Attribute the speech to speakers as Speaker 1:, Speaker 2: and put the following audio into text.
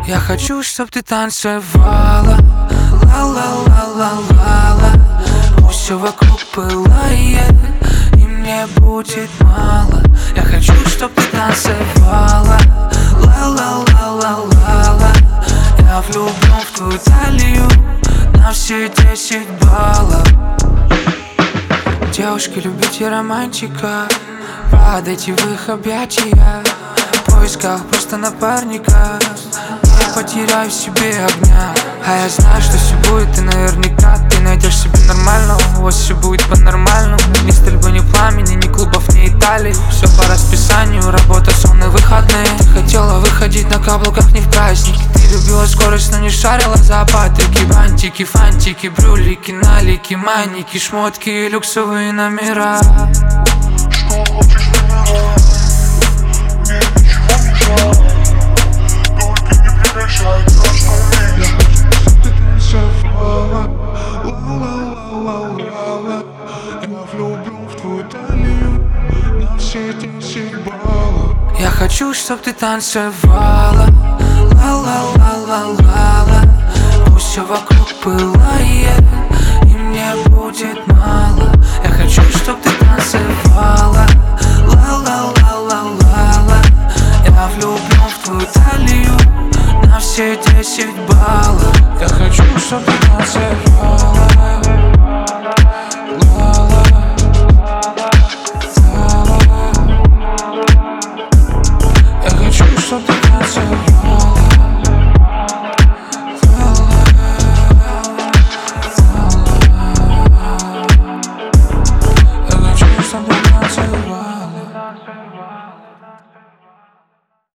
Speaker 1: Я хочу, чтоб ты танцевала, ла-ла-ла-ла-ла-ла. Пусть все вокруг пылает, и мне будет мало. Я хочу, чтоб ты танцевала, ла-ла-ла-ла-ла-ла. Я влюблен в твою талию на все 10 баллов. Девушки, любите романтика, падайте в их объятия. В поисках просто напарника, я потеряю в себе огня. А я знаю, что все будет, и наверняка ты найдешь себе нормального. У вас все будет по-нормальному. Ни стрельбы, ни пламени, ни клубов, ни Италии. Все по расписанию, работа, сон и выходные. Ты хотела выходить на каблуках не в праздники. Ты любила скорость, но не шарила за патрики. Бантики, фантики, брюлики, налики, маники, шмотки и люксовые номера. Я хочу, чтоб ты танцевала, ла-ла-ла-ла-ла-ла. Пусть все вокруг пылает, и мне будет мало. Я хочу, чтоб ты танцевала, ла-ла-ла-ла-ла-ла. Я влюблен в твою талию на все 10 баллов. Я хочу, чтоб ты танцевала. Чтоб ты танцевала. Я хочу, чтоб ты танцевала.